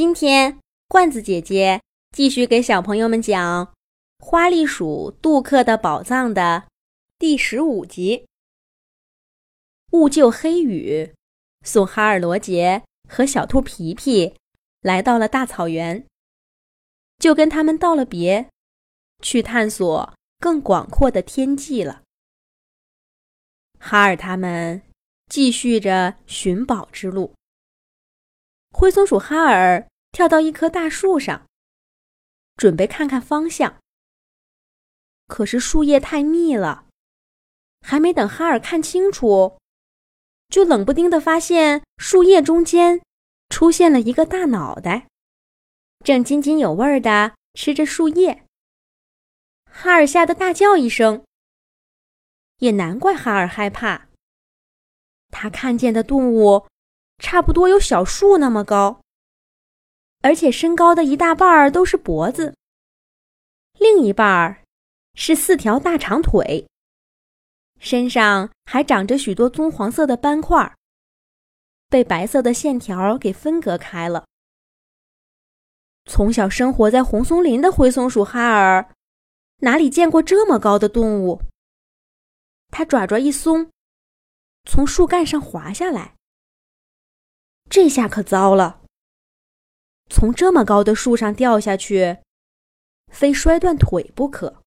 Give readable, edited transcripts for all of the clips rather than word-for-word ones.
今天罐子姐姐继续给小朋友们讲花栗鼠杜克的宝藏的第15集。误救黑羽送哈尔罗杰和小兔皮皮来到了大草原，就跟他们道了别，去探索更广阔的天际了。哈尔他们继续着寻宝之路。灰松鼠哈尔跳到一棵大树上，准备看看方向。可是树叶太密了，还没等哈尔看清楚，就冷不丁地发现树叶中间出现了一个大脑袋，正津津有味地吃着树叶。哈尔吓得大叫一声，也难怪哈尔害怕。他看见的动物差不多有小树那么高，而且身高的一大半都是脖子，另一半是4条大长腿，身上还长着许多棕黄色的斑块，被白色的线条给分隔开了。从小生活在红松林的灰松鼠哈尔哪里见过这么高的动物？它爪爪一松，从树干上滑下来。这下可糟了，从这么高的树上掉下去，非摔断腿不可。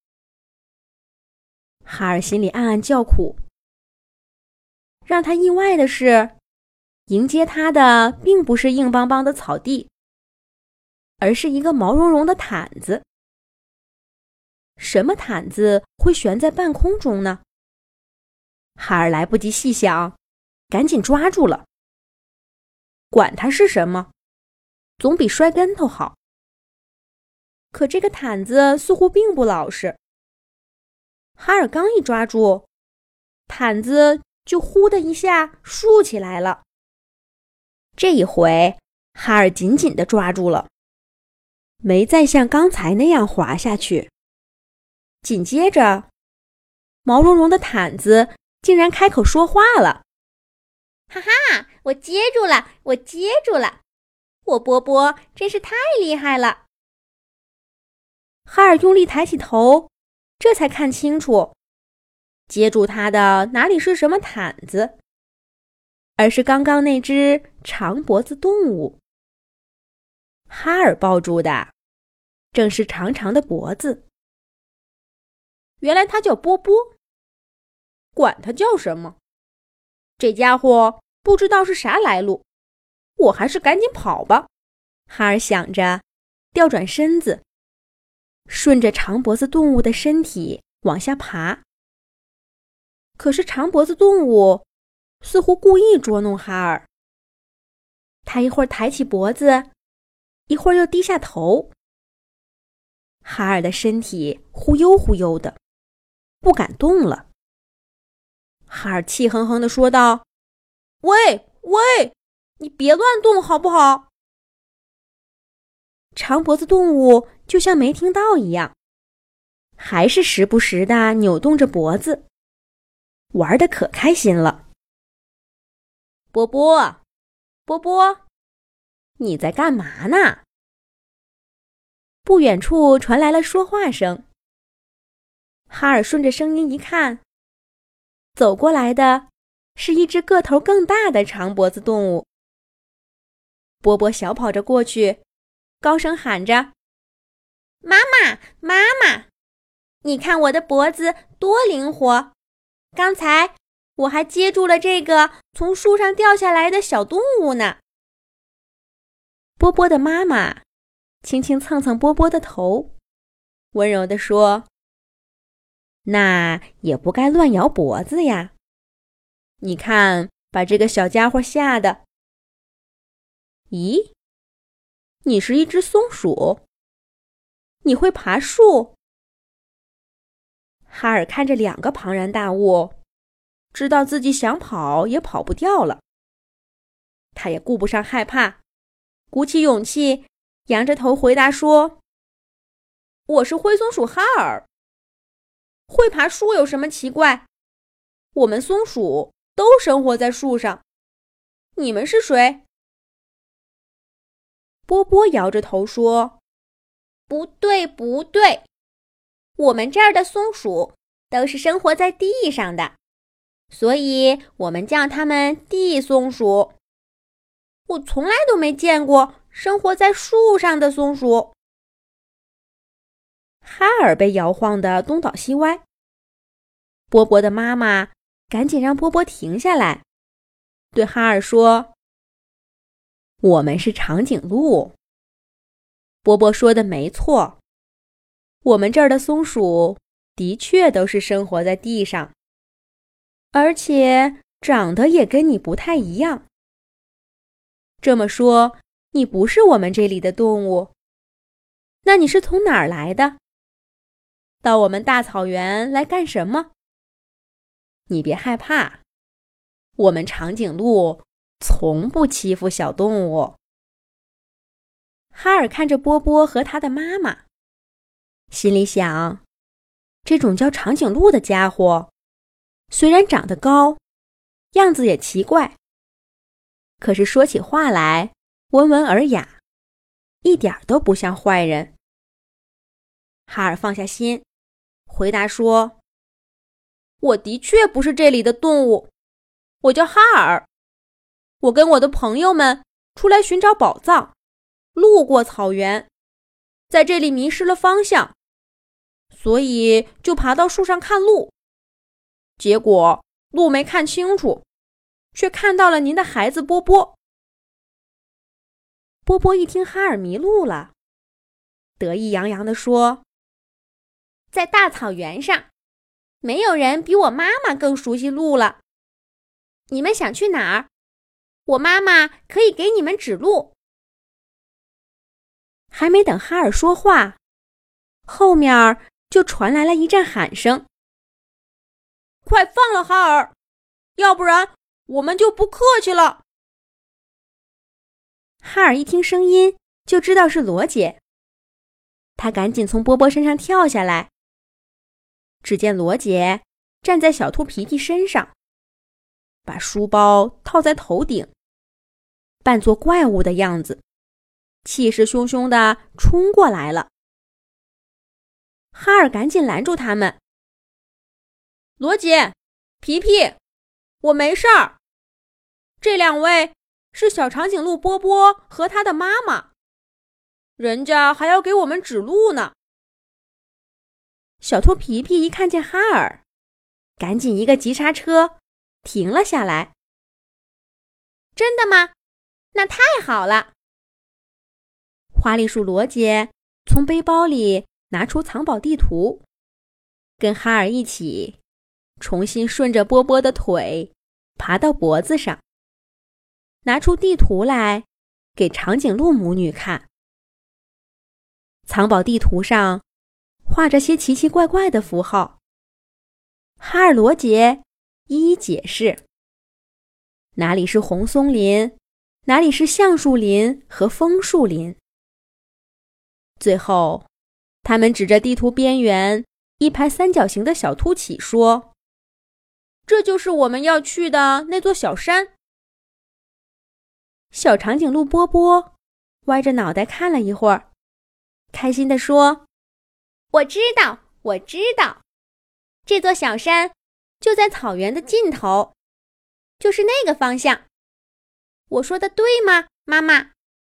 哈尔心里暗暗叫苦。让他意外的是，迎接他的并不是硬邦邦的草地，而是一个毛茸茸的毯子。什么毯子会悬在半空中呢？哈尔来不及细想，赶紧抓住了。管它是什么，总比摔跟头好。可这个毯子似乎并不老实。哈尔刚一抓住，毯子就呼的一下竖起来了。这一回，哈尔紧紧地抓住了，没再像刚才那样滑下去。紧接着，毛茸茸的毯子竟然开口说话了。 哈哈，我接住了，我接住了！我波波真是太厉害了！ 哈尔用力抬起头，这才看清楚，接住他的哪里是什么毯子，而是刚刚那只长脖子动物。哈尔抱住的正是长长的脖子。原来他叫波波，管他叫什么，这家伙不知道是啥来路，我还是赶紧跑吧。哈尔想着，调转身子，顺着长脖子动物的身体往下爬。可是长脖子动物似乎故意捉弄哈尔，他一会儿抬起脖子，一会儿又低下头。哈尔的身体忽悠忽悠的，不敢动了。哈尔气哼哼地说道：喂，你别乱动好不好？长脖子动物就像没听到一样，还是时不时地扭动着脖子，玩得可开心了。波波，你在干嘛呢？不远处传来了说话声。哈尔顺着声音一看，走过来的是一只个头更大的长脖子动物。波波小跑着过去，高声喊着： 妈妈，你看我的脖子多灵活，刚才我还接住了这个从树上掉下来的小动物呢。 波波的妈妈轻轻蹭蹭波波的头，温柔地说：那也不该乱摇脖子呀，你看把这个小家伙吓的。咦，你是一只松鼠，你会爬树？哈尔看着2个庞然大物，知道自己想跑也跑不掉了。他也顾不上害怕，鼓起勇气，仰着头回答说：我是灰松鼠哈尔。会爬树有什么奇怪？我们松鼠都生活在树上。你们是谁？ 波波摇着头说：“ 不对，不对，我们这儿的松鼠都是生活在地上的，所以我们叫它们地松鼠。我从来都没见过生活在树上的松鼠。” 哈尔被摇晃得东倒西歪。波波的妈妈赶紧让波波停下来，对哈尔说：“我们是长颈鹿。波波说的没错，我们这儿的松鼠的确都是生活在地上，而且长得也跟你不太一样。这么说，你不是我们这里的动物，那你是从哪儿来的？到我们大草原来干什么？你别害怕，我们长颈鹿从不欺负小动物。”哈尔看着波波和他的妈妈，心里想，这种叫长颈鹿的家伙，虽然长得高，样子也奇怪，可是说起话来温文尔雅，一点都不像坏人。哈尔放下心，回答说：“我的确不是这里的动物，我叫哈尔。我跟我的朋友们出来寻找宝藏，路过草原，在这里迷失了方向，所以就爬到树上看路。结果路没看清楚，却看到了您的孩子波波。”波波一听哈尔迷路了，得意洋洋地说：“ 在大草原上，没有人比我妈妈更熟悉路了。你们想去哪儿？我妈妈可以给你们指路。” 还没等哈尔说话，后面就传来了一阵喊声：“快放了哈尔，要不然我们就不客气了。”哈尔一听声音就知道是罗姐，他赶紧从波波身上跳下来。只见罗姐站在小兔皮皮身上，把书包套在头顶，扮作怪物的样子，气势汹汹地冲过来了。哈尔赶紧拦住他们：“罗姐，皮皮，我没事儿。这两位是小长颈鹿波波和他的妈妈，人家还要给我们指路呢。”小兔皮皮一看见哈尔，赶紧一个急刹车，停了下来。 “真的吗？那太好了。” 花栗鼠罗姐从背包里拿出藏宝地图，跟哈尔一起重新顺着波波的腿爬到脖子上，拿出地图来给长颈鹿母女看。藏宝地图上画着些奇奇怪怪的符号，哈尔罗杰一一解释，哪里是红松林，哪里是橡树林和枫树林。最后，他们指着地图边缘一排三角形的小凸起说：“这就是我们要去的那座小山。”小长颈鹿波波歪着脑袋看了一会儿，开心地说：“ 我知道，我知道，这座小山就在草原的尽头，就是那个方向。我说的对吗，妈妈？”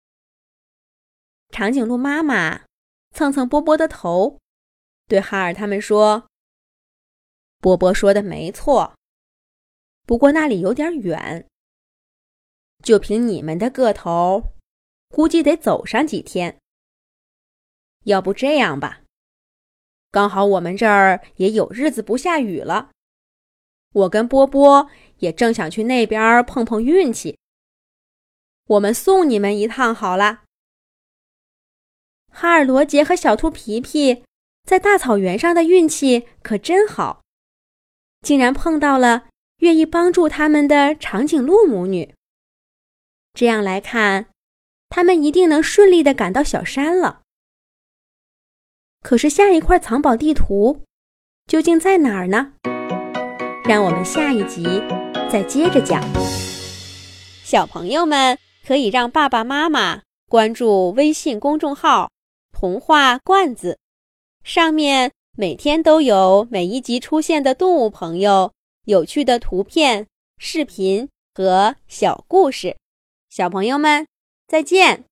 长颈鹿妈妈蹭蹭波波的头，对哈尔他们说：“波波说的没错，不过那里有点远，就凭你们的个头，估计得走上几天。要不这样吧，刚好我们这儿也有日子不下雨了，我跟波波也正想去那边碰碰运气，我们送你们一趟好了。”哈尔罗杰和小兔皮皮在大草原上的运气可真好，竟然碰到了愿意帮助他们的长颈鹿母女。这样来看，他们一定能顺利地赶到小山了。可是下一块藏宝地图究竟在哪儿呢？让我们下一集再接着讲。小朋友们可以让爸爸妈妈关注微信公众号童话罐子，上面每天都有每一集出现的动物朋友、有趣的图片、视频和小故事。小朋友们，再见。